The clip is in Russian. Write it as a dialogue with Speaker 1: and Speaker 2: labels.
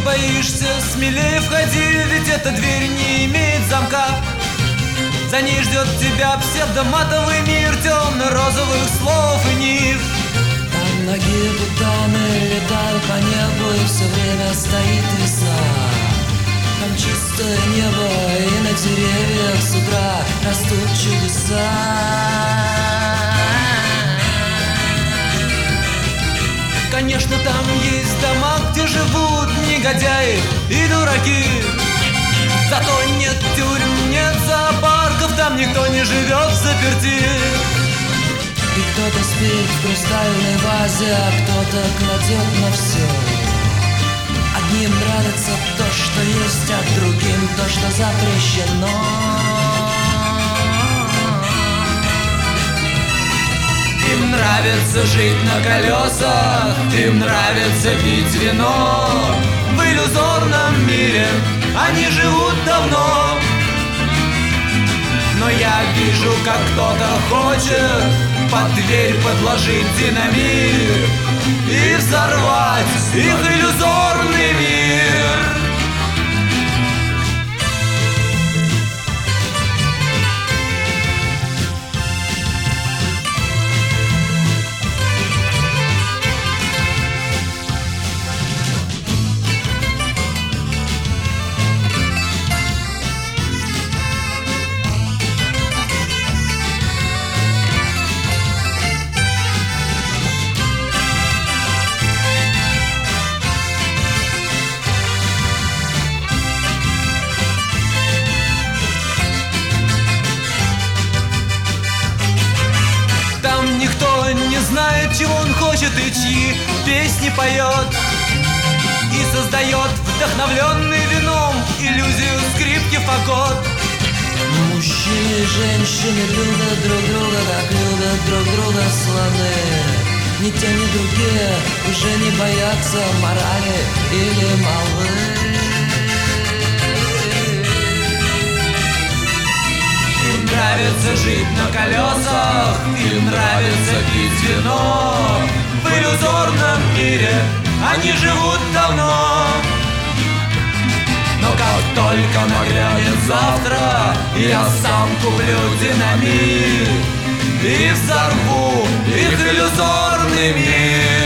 Speaker 1: боишься, смелее входи, ведь эта дверь не имеет замка. За ней ждет тебя псевдоматовый мир темно-розовых слов и нив.
Speaker 2: Там многие бутоны летают по небу, и все время стоит весна. Там чистое небо, и на деревьях с утра растут чудеса.
Speaker 1: Конечно, там есть дома, где живут негодяи и дураки. Зато нет тюрем, нет зоопарков, там никто не живет взаперти.
Speaker 2: И кто-то спит в хрустальной вазе, а кто-то кладет на все. Одним нравится то, что есть, а другим то, что запрещено.
Speaker 1: Им нравится жить на колесах, им нравится пить вино. В иллюзорном мире они живут давно. Но я вижу, как кто-то хочет под дверь подложить динамит и взорвать их иллюзорный мир. Знает, чего он хочет и чьи песни поет, и создает, вдохновленный вином, иллюзию скрипки фагот.
Speaker 2: Мужчины и женщины любят друг друга, как любят друг друга слоны. Ни те, ни другие уже не боятся морали или молвы.
Speaker 1: Им нравится жить на колесах, им нравится пить вино. В иллюзорном мире они живут давно. Но как только нагрянет завтра, я сам куплю динамит и взорву их иллюзорный мир.